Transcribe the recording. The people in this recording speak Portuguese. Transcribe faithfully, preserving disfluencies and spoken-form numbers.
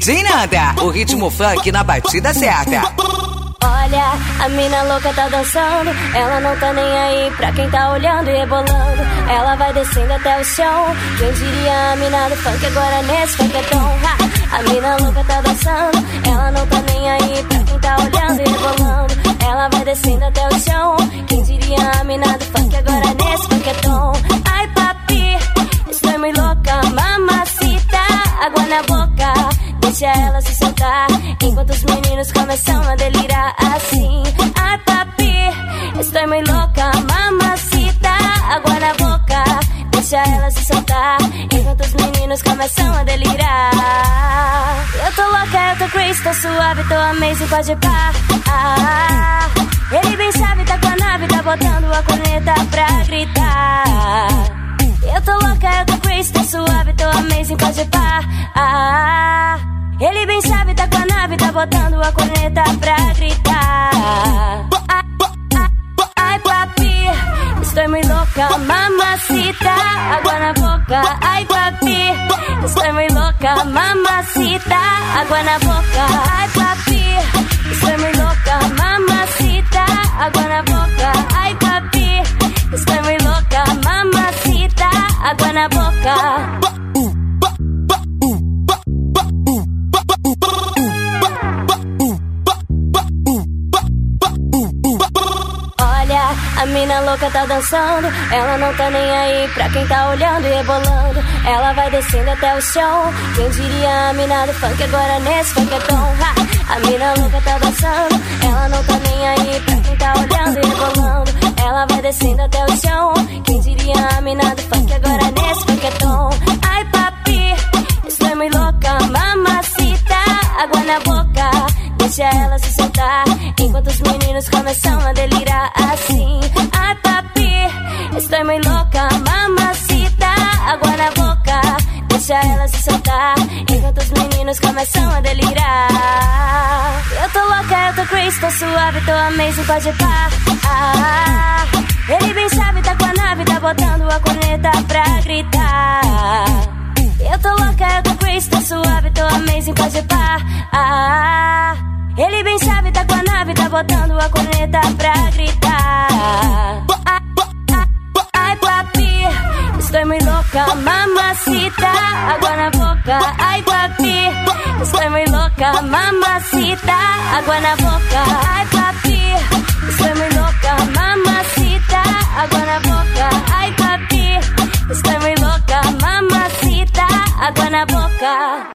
D J Nanda, o ritmo funk na batida certa. Olha, a mina louca tá dançando, ela não tá nem aí pra quem tá olhando e rebolando. Ela vai descendo até o chão, quem diria a mina do funk agora nesse funketão. A mina louca tá dançando, ela não tá nem aí pra quem tá olhando e rebolando. Ela vai descendo até o chão, quem diria a mina do funk agora nesse funketão. Ai papi, estou muito louca, mamacita, água na boca, deixa ela se soltar, enquanto os meninos começam a delirar assim. Ai papi, estou muito louca, mamacita, água na boca, deixa ela se soltar, enquanto os meninos começam a delirar. Eu tô louca, eu tô crazy, tô suave, tô amazing, pode pá. Ah, ele bem sabe, tá com a nave, tá botando a corneta pra gritar. Eu tô louca, eu tô crazy, tô suave, tô amazing, pode pá. Ah, ele bem sabe, tá com a nave, tá botando a corneta pra gritar. Ai, ai papi, estou muito louca, mamacita, água na boca. Ai papi, estou muito louca, mamacita, água na boca. Ai papi, estou muito louca, mamacita, água na boca. Ai papi, estou muito louca, mamacita, água na boca. A mina louca tá dançando, ela não tá nem aí pra quem tá olhando e rebolando. Ela vai descendo até o chão, quem diria a mina do funk agora nesse funketão. A mina louca tá dançando, ela não tá nem aí pra quem tá olhando e rebolando. Ela vai descendo até o chão, quem diria a mina do funk agora nesse funketão. Ai papi, estou muito louca, mamacita, água na boca, deixa ela se soltar, enquanto os meninos começam a delirar assim. Ai papi, estou muito louca, mamacita, água na boca, deixa ela se soltar, enquanto os meninos começam a delirar. Eu tô louca, eu tô crazy, tô suave, tô amazing, pode pá. Ah, ele bem sabe, tá com a nave, tá botando a corneta pra gritar. Eu tô louca, eu tô crazy, tô suave, tô amazing, pode pá. Ah, ele bem sabe, tá com a nave, tá botando a corneta pra gritar. Ai, ai, ai papi, estou muito louca, mamacita, água na boca. Ai papi, estou muito louca, mamacita, água na boca. Ai papi, estou muito louca, mamacita, água na boca. Ai papi, estou muito louca, mamacita, água na boca.